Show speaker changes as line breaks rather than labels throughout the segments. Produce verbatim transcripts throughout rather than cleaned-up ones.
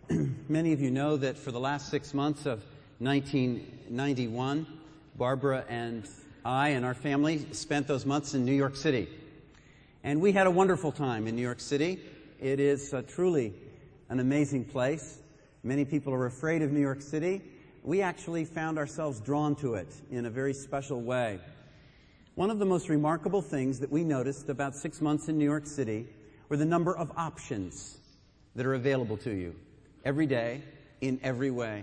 Many of you know that for the last six months of nineteen ninety-one, Barbara and I and our family spent those months in New York City. And we had a wonderful time in New York City. It is uh, truly an amazing place. Many people are afraid of New York City. We actually found ourselves drawn to it in a very special way. One of the most remarkable things that we noticed about six months in New York City were the number of options that are available to you every day, in every way.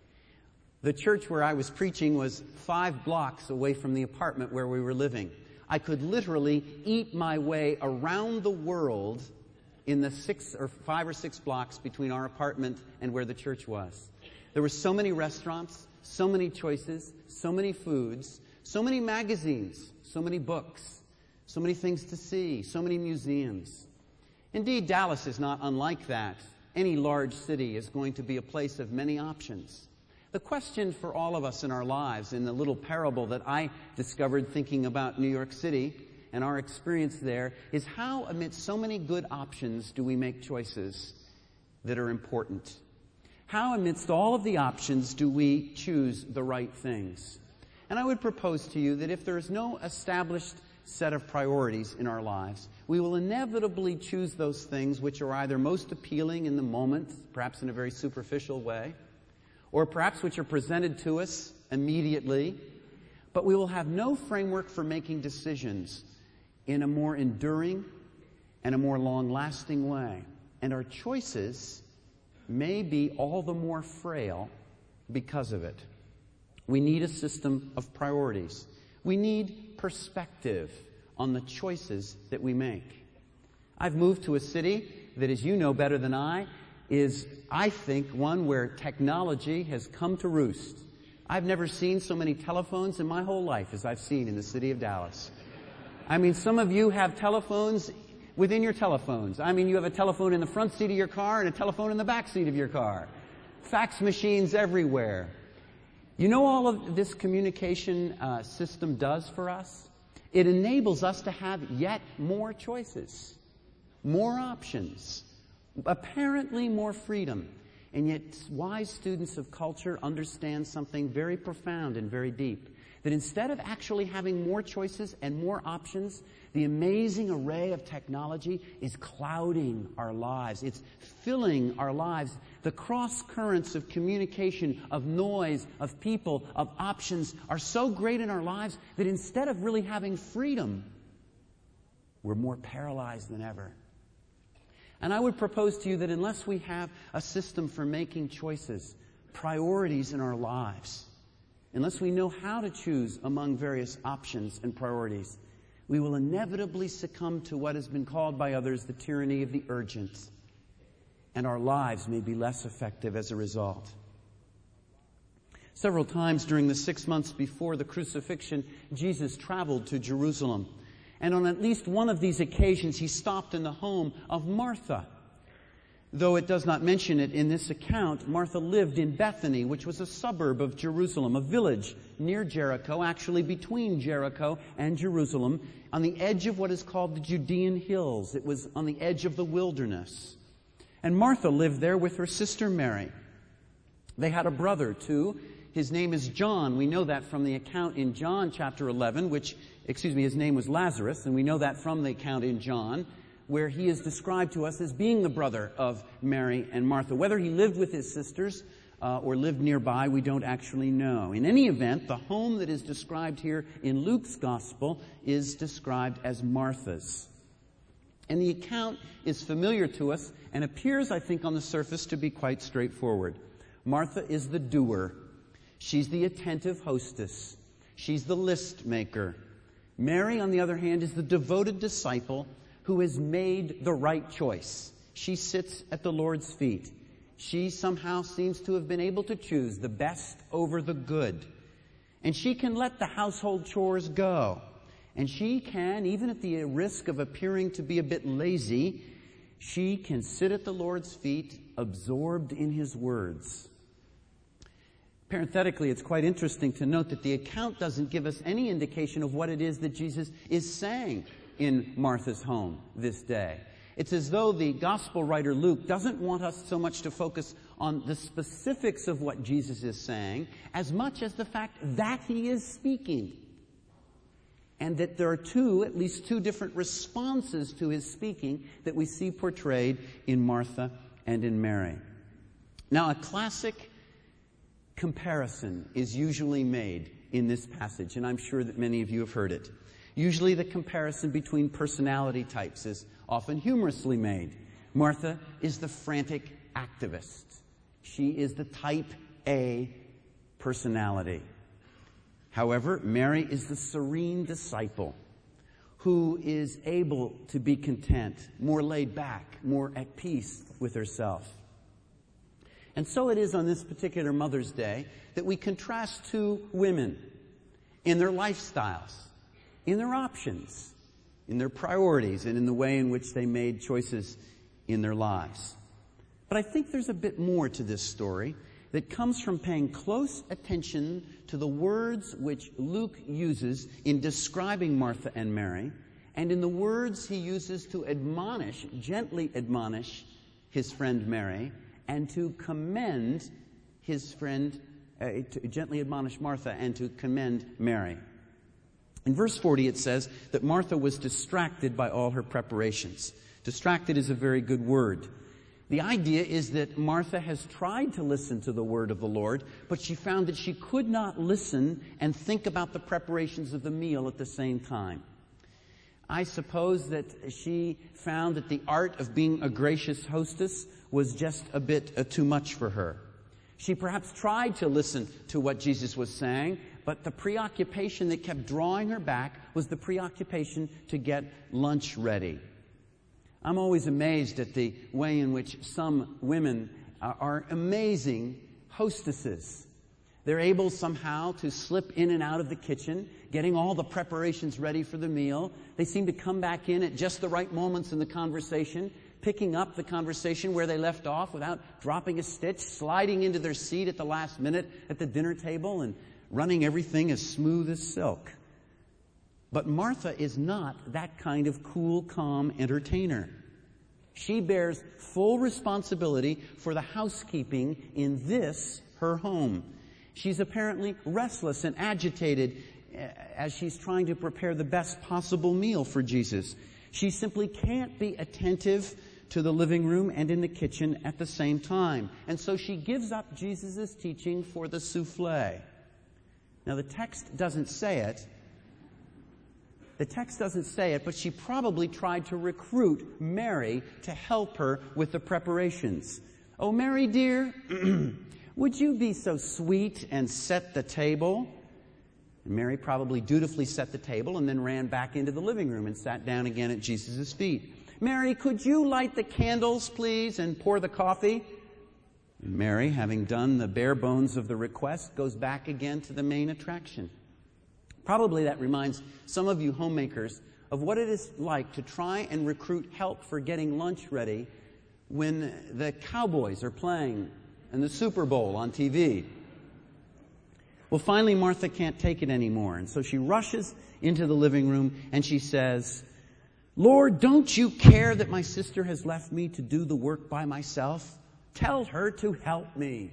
The church where I was preaching was five blocks away from the apartment where we were living. I could literally eat my way around the world in the six or five or six blocks between our apartment and where the church was. There were so many restaurants, so many choices, so many foods, so many magazines, so many books, so many things to see, so many museums. Indeed, Dallas is not unlike that. Any large city is going to be a place of many options. The question for all of us in our lives, in the little parable that I discovered thinking about New York City and our experience there, is how amidst so many good options do we make choices that are important? How amidst all of the options do we choose the right things? And I would propose to you that if there is no established set of priorities in our lives, we will inevitably choose those things which are either most appealing in the moment, perhaps in a very superficial way, or perhaps which are presented to us immediately, but we will have no framework for making decisions in a more enduring and a more long-lasting way. And our choices may be all the more frail because of it. We need a system of priorities. We need perspective on the choices that we make. I've moved to a city that, as you know better than I, is, I think, one where technology has come to roost. I've never seen so many telephones in my whole life as I've seen in the city of Dallas. I mean, some of you have telephones within your telephones. I mean, you have a telephone in the front seat of your car and a telephone in the back seat of your car. Fax machines everywhere. You know all of this communication uh, system does for us? It enables us to have yet more choices, more options, apparently more freedom. And yet wise students of culture understand something very profound and very deep. That instead of actually having more choices and more options, the amazing array of technology is clouding our lives. It's filling our lives. The cross currents of communication, of noise, of people, of options are so great in our lives that instead of really having freedom, we're more paralyzed than ever. And I would propose to you that unless we have a system for making choices, priorities in our lives, unless we know how to choose among various options and priorities, we will inevitably succumb to what has been called by others the tyranny of the urgent, and our lives may be less effective as a result. Several times during the six months before the crucifixion, Jesus traveled to Jerusalem. And on at least one of these occasions, he stopped in the home of Martha. Though it does not mention it in this account, Martha lived in Bethany, which was a suburb of Jerusalem, a village near Jericho, actually between Jericho and Jerusalem, on the edge of what is called the Judean hills. It was on the edge of the wilderness. And Martha lived there with her sister Mary. They had a brother, too. His name is John. We know that from the account in John chapter eleven, which, excuse me, his name was Lazarus, and we know that from the account in John, where he is described to us as being the brother of Mary and Martha. Whether he lived with his sisters uh, or lived nearby, we don't actually know. In any event, the home that is described here in Luke's gospel is described as Martha's. And the account is familiar to us and appears, I think, on the surface to be quite straightforward. Martha is the doer. She's the attentive hostess. She's the list maker. Mary, on the other hand, is the devoted disciple who has made the right choice. She sits at the Lord's feet. She somehow seems to have been able to choose the best over the good. And she can let the household chores go. And she can, even at the risk of appearing to be a bit lazy, she can sit at the Lord's feet, absorbed in His words. Parenthetically, it's quite interesting to note that the account doesn't give us any indication of what it is that Jesus is saying in Martha's home this day. It's as though the gospel writer Luke doesn't want us so much to focus on the specifics of what Jesus is saying as much as the fact that he is speaking. And that there are two, at least two different responses to his speaking that we see portrayed in Martha and in Mary. Now, a classic comparison is usually made in this passage, and I'm sure that many of you have heard it. Usually the comparison between personality types is often humorously made. Martha is the frantic activist. She is the type A personality. However, Mary is the serene disciple who is able to be content, more laid back, more at peace with herself. And so it is on this particular Mother's Day that we contrast two women in their lifestyles, in their options, in their priorities, and in the way in which they made choices in their lives. But I think there's a bit more to this story that comes from paying close attention to the words which Luke uses in describing Martha and Mary, and in the words he uses to admonish, gently admonish his friend Mary, and to commend his friend, uh, to gently admonish Martha and to commend Mary. In verse forty it says that Martha was distracted by all her preparations. Distracted is a very good word. The idea is that Martha has tried to listen to the word of the Lord, but she found that she could not listen and think about the preparations of the meal at the same time. I suppose that she found that the art of being a gracious hostess was just a bit uh, too much for her. She perhaps tried to listen to what Jesus was saying, but the preoccupation that kept drawing her back was the preoccupation to get lunch ready. I'm always amazed at the way in which some women are, are amazing hostesses. They're able somehow to slip in and out of the kitchen, getting all the preparations ready for the meal. They seem to come back in at just the right moments in the conversation, picking up the conversation where they left off without dropping a stitch, sliding into their seat at the last minute at the dinner table and running everything as smooth as silk. But Martha is not that kind of cool, calm entertainer. She bears full responsibility for the housekeeping in this, her home. She's apparently restless and agitated as she's trying to prepare the best possible meal for Jesus. She simply can't be attentive to the living room and in the kitchen at the same time. And so she gives up Jesus' teaching for the souffle. Now, the text doesn't say it. The text doesn't say it, but she probably tried to recruit Mary to help her with the preparations. "Oh, Mary, dear, would you be so sweet and set the table?" And Mary probably dutifully set the table and then ran back into the living room and sat down again at Jesus' feet. "Mary, could you light the candles, please, and pour the coffee?" And Mary, having done the bare bones of the request, goes back again to the main attraction. Probably that reminds some of you homemakers of what it is like to try and recruit help for getting lunch ready when the Cowboys are playing in the Super Bowl on T V. Well, finally, Martha can't take it anymore, and so she rushes into the living room and she says, "Lord, don't you care that my sister has left me to do the work by myself? Tell her to help me."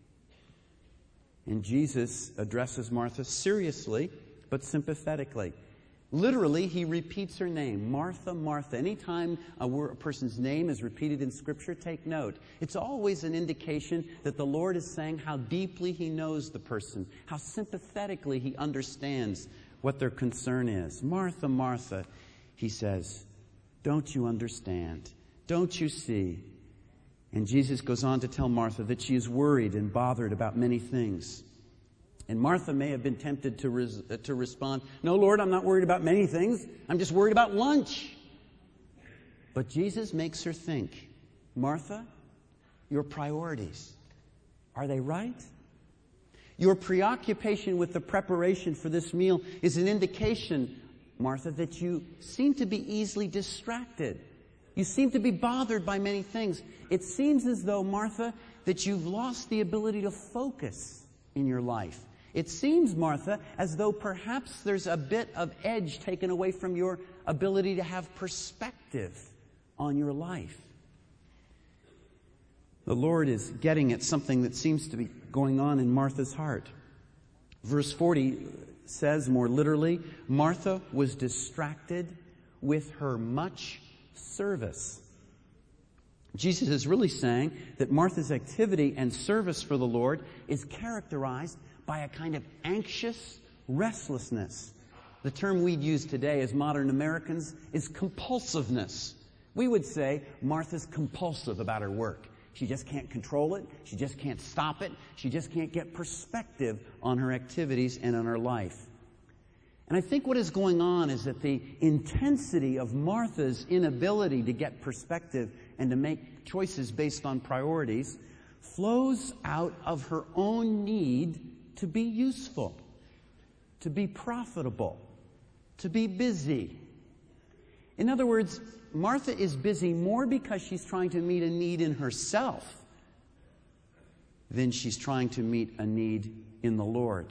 And Jesus addresses Martha seriously, but sympathetically. Literally, he repeats her name, Martha, Martha. Anytime a, word, a person's name is repeated in Scripture, take note. It's always an indication that the Lord is saying how deeply he knows the person, how sympathetically he understands what their concern is. "Martha, Martha," he says, "don't you understand? Don't you see?" And Jesus goes on to tell Martha that she is worried and bothered about many things. And Martha may have been tempted to res- to respond, "No, Lord, I'm not worried about many things. I'm just worried about lunch." But Jesus makes her think, "Martha, your priorities, are they right? Your preoccupation with the preparation for this meal is an indication, Martha, that you seem to be easily distracted. You seem to be bothered by many things. It seems as though, Martha, that you've lost the ability to focus in your life. It seems, Martha, as though perhaps there's a bit of edge taken away from your ability to have perspective on your life. The Lord is getting at something that seems to be going on in Martha's heart. Verse forty says more literally, Martha was distracted with her much service. Jesus is really saying that Martha's activity and service for the Lord is characterized by a kind of anxious restlessness. The term we'd use today as modern Americans is compulsiveness. We would say Martha's compulsive about her work. She just can't control it. She just can't stop it. She just can't get perspective on her activities and on her life. And I think what is going on is that the intensity of Martha's inability to get perspective and to make choices based on priorities flows out of her own need to be useful, to be profitable, to be busy. In other words, Martha is busy more because she's trying to meet a need in herself than she's trying to meet a need in the Lord.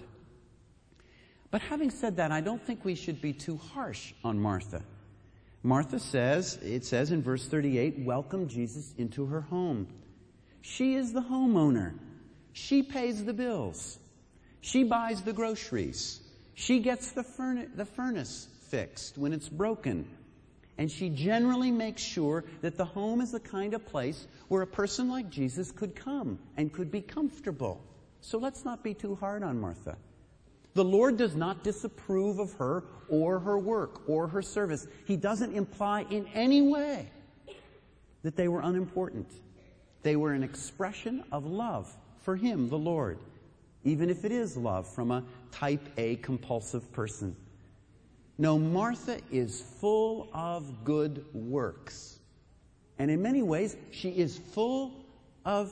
But having said that, I don't think we should be too harsh on Martha. Martha says, it says in verse thirty-eight, welcome Jesus into her home. She is the homeowner. She pays the bills. She buys the groceries. She gets the, furna- the furnace fixed when it's broken. And she generally makes sure that the home is the kind of place where a person like Jesus could come and could be comfortable. So let's not be too hard on Martha. The Lord does not disapprove of her or her work or her service. He doesn't imply in any way that they were unimportant. They were an expression of love for Him, the Lord, even if it is love from a type A compulsive person. No, Martha is full of good works. And in many ways, she is full of,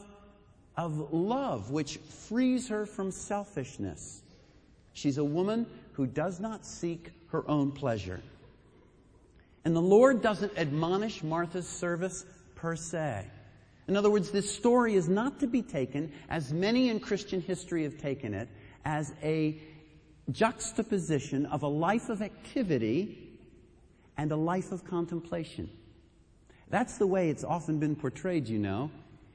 of love, which frees her from selfishness. She's a woman who does not seek her own pleasure. And the Lord doesn't admonish Martha's service per se. In other words, this story is not to be taken, as many in Christian history have taken it, as a juxtaposition of a life of activity and a life of contemplation. That's the way it's often been portrayed, you know.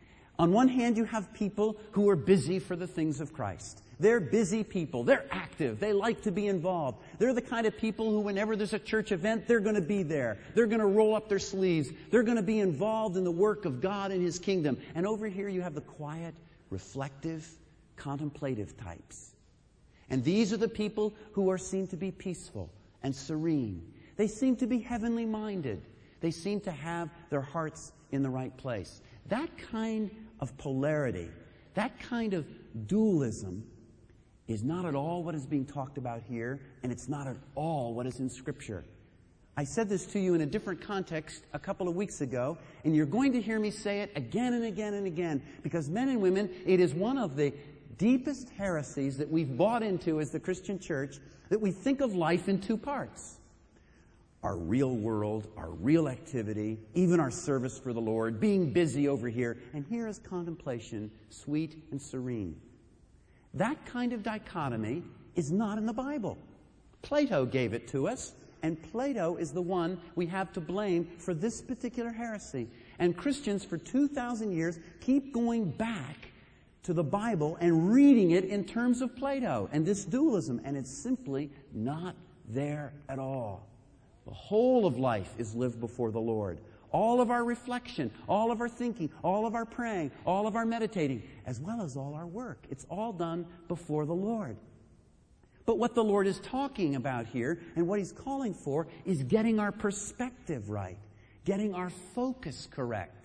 On one hand, you have people who are busy for the things of Christ. They're busy people. They're active. They like to be involved. They're the kind of people who, whenever there's a church event, they're going to be there. They're going to roll up their sleeves. They're going to be involved in the work of God and His kingdom. And over here you have the quiet, reflective, contemplative types. And these are the people who are seen to be peaceful and serene. They seem to be heavenly minded. They seem to have their hearts in the right place. That kind of polarity, that kind of dualism is not at all what is being talked about here, and it's not at all what is in Scripture. I said this to you in a different context a couple of weeks ago, and you're going to hear me say it again and again and again, because men and women, it is one of the deepest heresies that we've bought into as the Christian church, that we think of life in two parts. Our real world, our real activity, even our service for the Lord, being busy over here, and here is contemplation, sweet and serene. That kind of dichotomy is not in the Bible. Plato gave it to us, and Plato is the one we have to blame for this particular heresy. And Christians for two thousand years keep going back to the Bible and reading it in terms of Plato and this dualism, and it's simply not there at all. The whole of life is lived before the Lord. All of our reflection, all of our thinking, all of our praying, all of our meditating, as well as all our work. It's all done before the Lord. But what the Lord is talking about here and what He's calling for is getting our perspective right, getting our focus correct,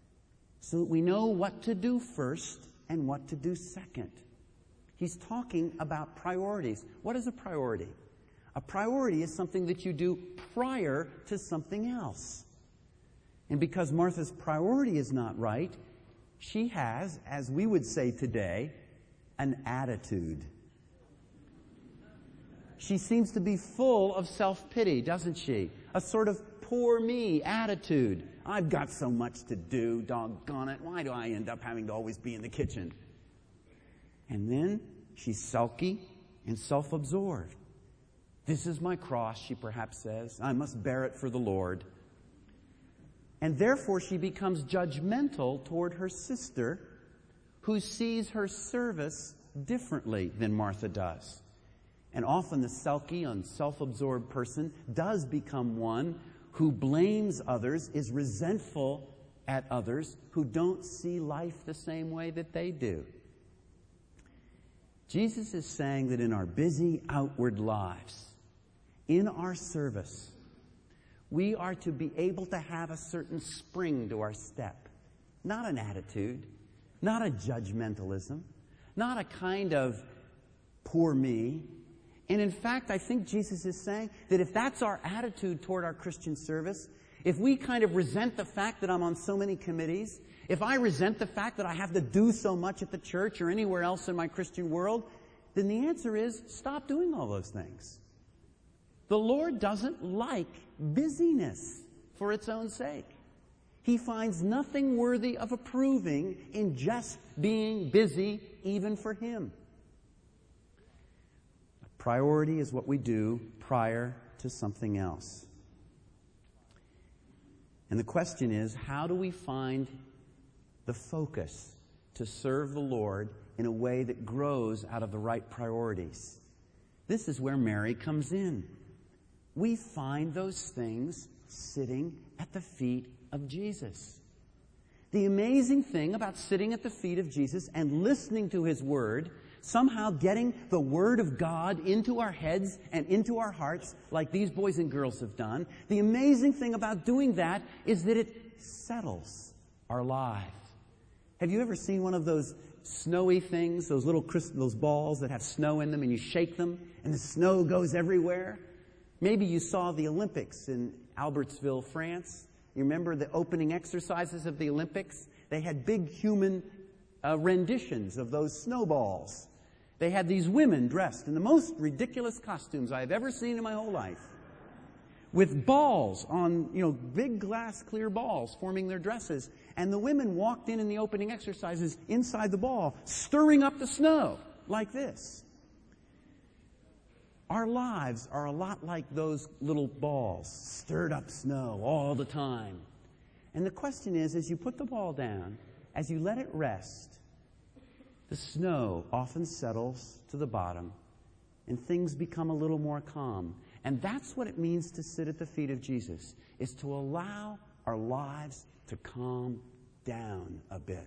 so that we know what to do first and what to do second. He's talking about priorities. What is a priority? A priority is something that you do prior to something else. And because Martha's priority is not right, she has, as we would say today, an attitude. She seems to be full of self-pity, doesn't she? A sort of poor me attitude. I've got so much to do, doggone it. Why do I end up having to always be in the kitchen? And then she's sulky and self-absorbed. This is my cross, she perhaps says. I must bear it for the Lord. And therefore she becomes judgmental toward her sister, who sees her service differently than Martha does. And often the sulky and self-absorbed person does become one who blames others, is resentful at others who don't see life the same way that they do. Jesus is saying that in our busy outward lives, in our service, we are to be able to have a certain spring to our step. Not an attitude, not a judgmentalism, not a kind of poor me. And in fact, I think Jesus is saying that if that's our attitude toward our Christian service, if we kind of resent the fact that I'm on so many committees, if I resent the fact that I have to do so much at the church or anywhere else in my Christian world, then the answer is stop doing all those things. The Lord doesn't like busyness for its own sake. He finds nothing worthy of approving in just being busy, even for Him. A priority is what we do prior to something else. And the question is, how do we find the focus to serve the Lord in a way that grows out of the right priorities? This is where Mary comes in. We find those things sitting at the feet of Jesus. The amazing thing about sitting at the feet of Jesus and listening to His Word, somehow getting the Word of God into our heads and into our hearts like these boys and girls have done, the amazing thing about doing that is that it settles our lives. Have you ever seen one of those snowy things, those little crystal, those balls that have snow in them, and you shake them and the snow goes everywhere? Maybe you saw the Olympics in Albertville, France. You remember the opening exercises of the Olympics? They had big human uh, renditions of those snowballs. They had these women dressed in the most ridiculous costumes I've ever seen in my whole life, with balls on, you know, big glass clear balls forming their dresses. And the women walked in in the opening exercises inside the ball, stirring up the snow like this. Our lives are a lot like those little balls, stirred up snow all the time. And the question is, as you put the ball down, as you let it rest, the snow often settles to the bottom and things become a little more calm. And that's what it means to sit at the feet of Jesus, is to allow our lives to calm down a bit.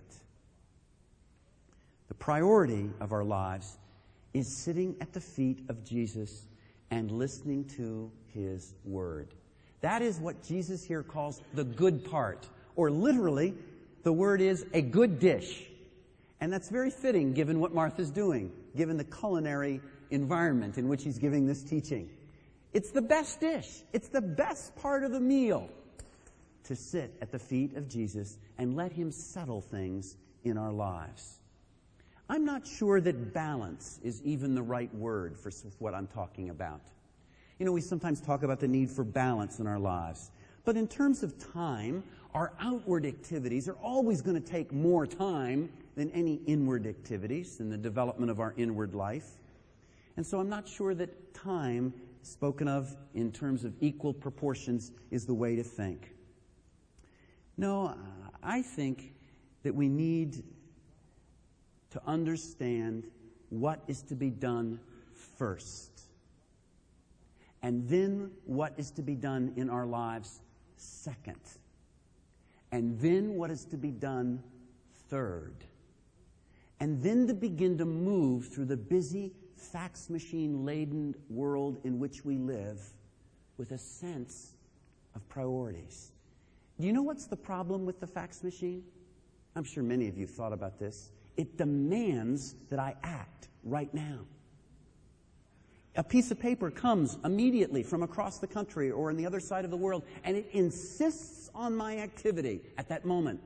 The priority of our lives is sitting at the feet of Jesus and listening to His Word. That is what Jesus here calls the good part, or literally, the word is a good dish. And that's very fitting given what Martha's doing, given the culinary environment in which He's giving this teaching. It's the best dish. It's the best part of the meal, to sit at the feet of Jesus and let Him settle things in our lives. I'm not sure that balance is even the right word for what I'm talking about. You know, we sometimes talk about the need for balance in our lives. But in terms of time, our outward activities are always going to take more time than any inward activities in the development of our inward life. And so I'm not sure that time, spoken of in terms of equal proportions, is the way to think. No, I think that we need to understand what is to be done first, and then what is to be done in our lives second, and then what is to be done third, and then to begin to move through the busy, fax machine-laden world in which we live with a sense of priorities. Do you know what's the problem with the fax machine? I'm sure many of you have thought about this. It demands that I act right now. A piece of paper comes immediately from across the country or on the other side of the world, and it insists on my activity at that moment.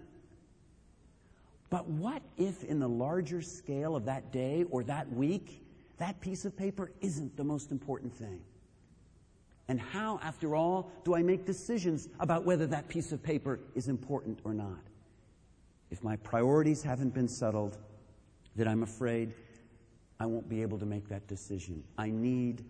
But what if in the larger scale of that day or that week, that piece of paper isn't the most important thing? And how, after all, do I make decisions about whether that piece of paper is important or not? If my priorities haven't been settled, then I'm afraid I won't be able to make that decision. I need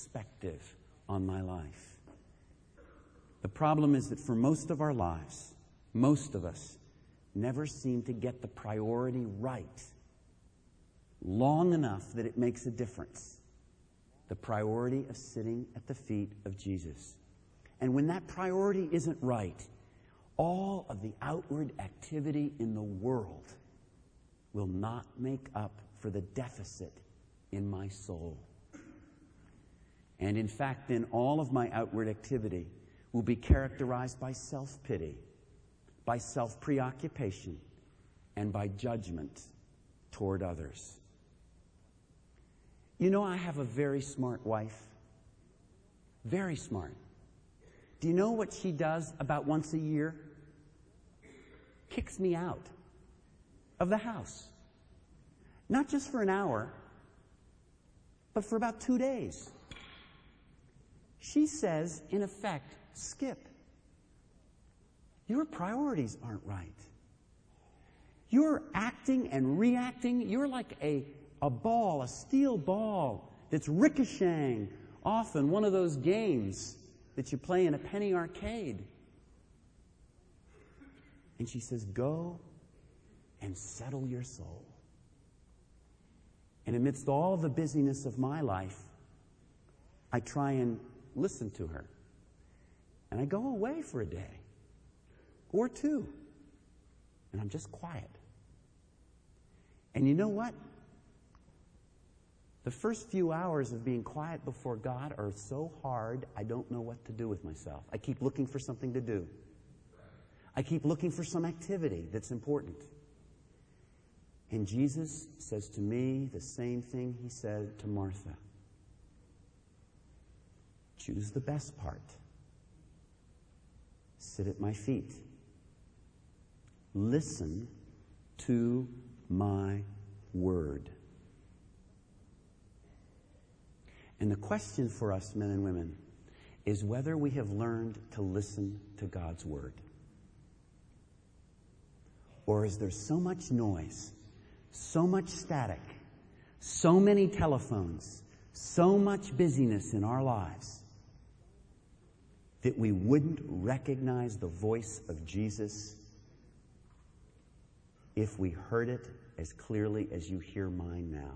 perspective on my life. The problem is that for most of our lives, most of us never seem to get the priority right long enough that it makes a difference. The priority of sitting at the feet of Jesus. And when that priority isn't right, all of the outward activity in the world will not make up for the deficit in my soul. And in fact, then all of my outward activity will be characterized by self-pity, by self-preoccupation, and by judgment toward others. You know, I have a very smart wife. Very smart. Do you know what she does about once a year? Kicks me out of the house. Not just for an hour, but for about two days. She says, in effect, Skip, your priorities aren't right. You're acting and reacting. You're like a, a ball, a steel ball that's ricocheting off in one of those games that you play in a penny arcade. And she says, go and settle your soul. And amidst all the busyness of my life, I try and listen to her. And I go away for a day or two. And I'm just quiet. And you know what? The first few hours of being quiet before God are so hard, I don't know what to do with myself. I keep looking for something to do. I keep looking for some activity that's important. And Jesus says to me the same thing he said to Martha. Choose the best part. Sit at my feet. Listen to my word. And the question for us, men and women, is whether we have learned to listen to God's word. Or is there so much noise, so much static, so many telephones, so much busyness in our lives that we wouldn't recognize the voice of Jesus if we heard it as clearly as you hear mine now?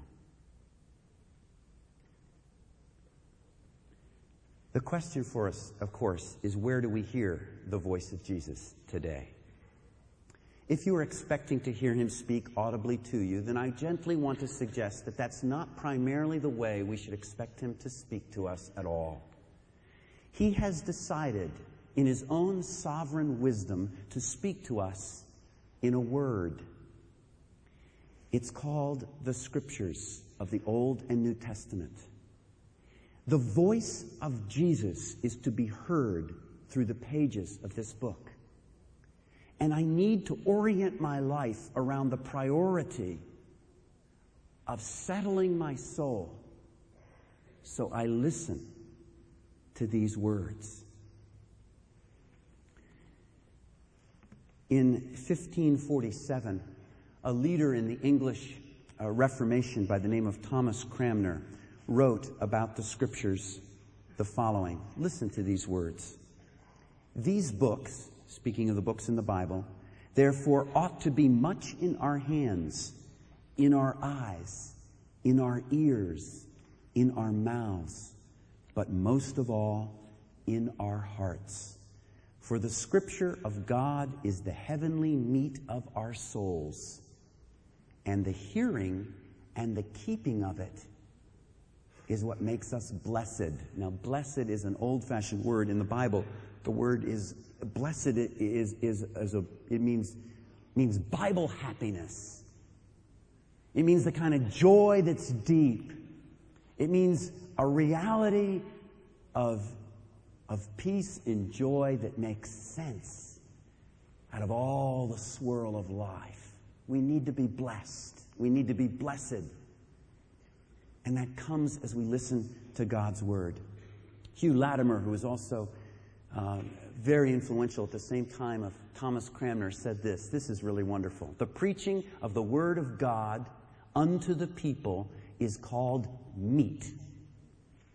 The question for us, of course, is where do we hear the voice of Jesus today? If you are expecting to hear him speak audibly to you, then I gently want to suggest that that's not primarily the way we should expect him to speak to us at all. He has decided in his own sovereign wisdom to speak to us in a word. It's called the Scriptures of the Old and New Testament. The voice of Jesus is to be heard through the pages of this book. And I need to orient my life around the priority of settling my soul. So I listen to these words. In fifteen forty-seven, a leader in the English uh, Reformation by the name of Thomas Cranmer wrote about the Scriptures the following. Listen to these words. These books, speaking of the books in the Bible, therefore ought to be much in our hands, in our eyes, in our ears, in our mouths, but most of all, in our hearts. For the Scripture of God is the heavenly meat of our souls, and the hearing and the keeping of it is what makes us blessed. Now, blessed is an old-fashioned word in the Bible. The word is, blessed is, is, is a, it means, means Bible happiness. It means the kind of joy that's deep. It means a reality of, of peace and joy that makes sense out of all the swirl of life. We need to be blessed. We need to be blessed. And that comes as we listen to God's word. Hugh Latimer, who was also uh, very influential at the same time of Thomas Cranmer, said this. This is really wonderful. The preaching of the word of God unto the people is called meat.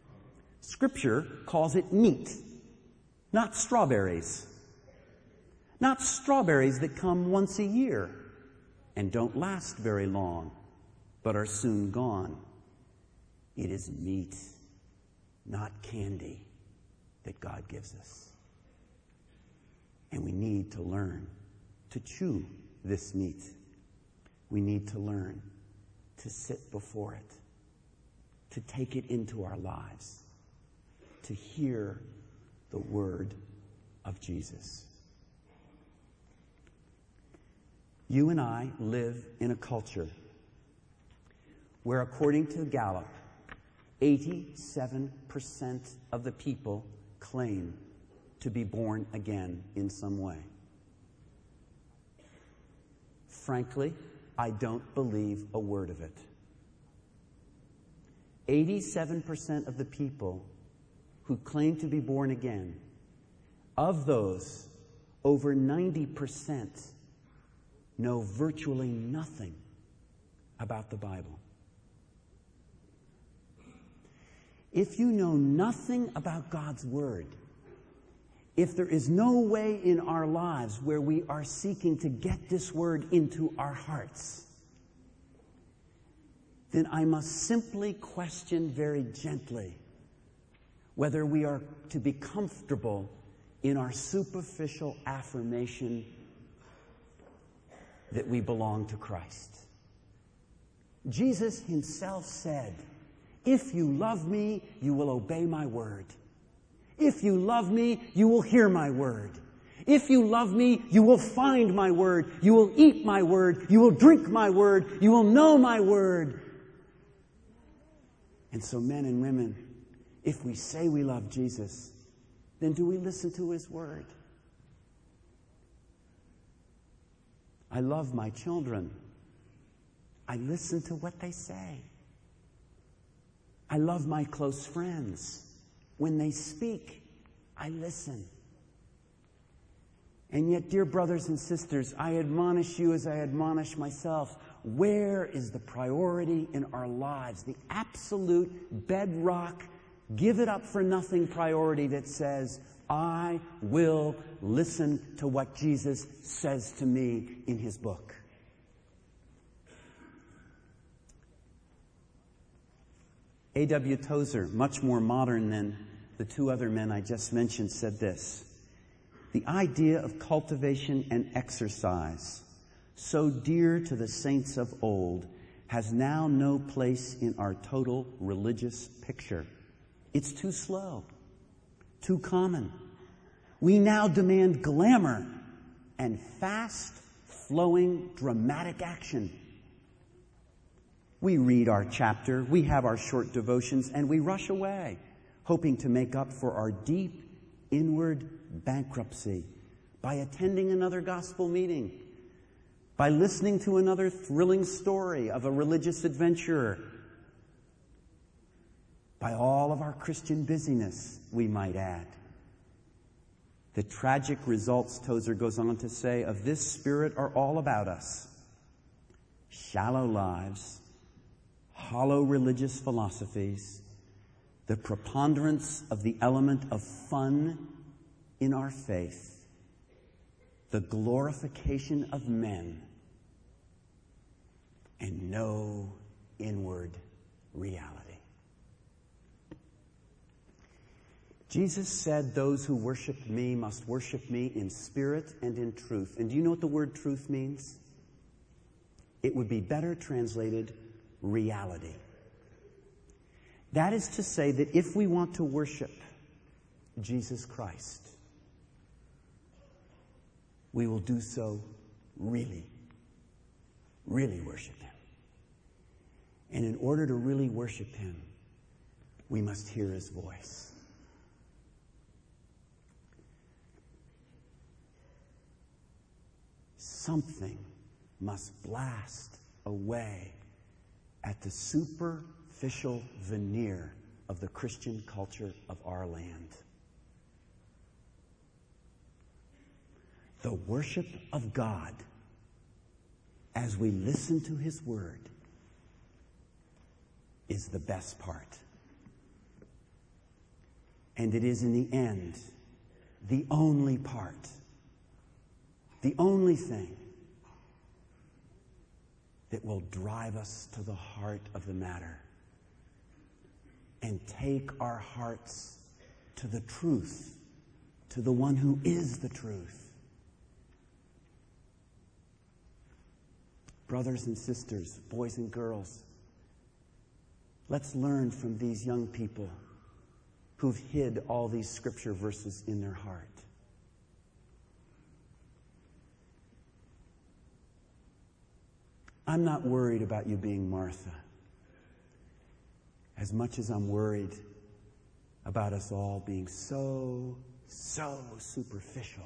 Scripture calls it meat, not strawberries, Not strawberries that come once a year and don't last very long, but are soon gone. It is meat, not candy, that God gives us. And we need to learn to chew this meat. We need to learn to sit before it, to take it into our lives, to hear the word of Jesus. You and I live in a culture where, according to Gallup, eighty-seven percent of the people claim to be born again in some way. Frankly, I don't believe a word of it. eighty-seven percent of the people who claim to be born again, of those, over ninety percent know virtually nothing about the Bible. If you know nothing about God's Word, if there is no way in our lives where we are seeking to get this Word into our hearts, then I must simply question very gently whether we are to be comfortable in our superficial affirmation that we belong to Christ. Jesus himself said, "If you love me, you will obey my word. If you love me, you will hear my word. If you love me, you will find my word. You will eat my word. You will drink my word. You will know my word." And so, men and women, if we say we love Jesus, then do we listen to his word? I love my children. I listen to what they say. I love my close friends. When they speak, I listen. And yet, dear brothers and sisters, I admonish you as I admonish myself. Where is the priority in our lives? The absolute bedrock, give it up for nothing priority that says, I will listen to what Jesus says to me in his book. A W Tozer, much more modern than the two other men I just mentioned, said this: "The idea of cultivation and exercise, so dear to the saints of old, has now no place in our total religious picture. It's too slow, too common. We now demand glamour and fast, flowing, dramatic action. We read our chapter, we have our short devotions, and we rush away, hoping to make up for our deep inward bankruptcy by attending another gospel meeting, by listening to another thrilling story of a religious adventurer, by all of our Christian busyness, we might add. The tragic results," Tozer goes on to say, "of this spirit are all about us. Shallow lives, hollow religious philosophies, the preponderance of the element of fun in our faith, the glorification of men, and no inward reality." Jesus said, "Those who worship me must worship me in spirit and in truth." And do you know what the word truth means? It would be better translated reality. That is to say that if we want to worship Jesus Christ, we will do so really, really worship him. And in order to really worship him, we must hear his voice. Something must blast away at the superficial veneer of the Christian culture of our land. The worship of God, as we listen to his word, is the best part. And it is in the end the only part the only thing that will drive us to the heart of the matter and take our hearts to the truth, to the one who is the truth. Brothers and sisters, boys and girls, let's learn from these young people who've hid all these scripture verses in their heart. I'm not worried about you being Martha as much as I'm worried about us all being so, so superficial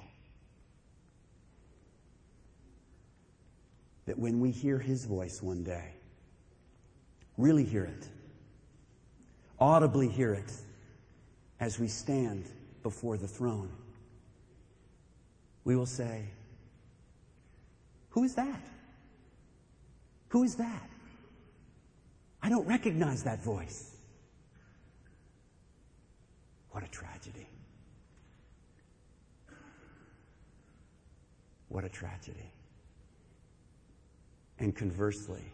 that when we hear his voice one day, really hear it, audibly hear it as we stand before the throne, we will say, who is that? Who is that? I don't recognize that voice. What a tragedy. What a tragedy. And conversely,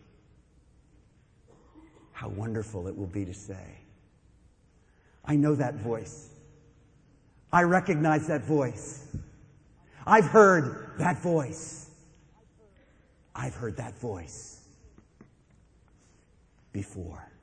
how wonderful it will be to say, I know that voice. I recognize that voice. I've heard that voice. I've heard that voice before.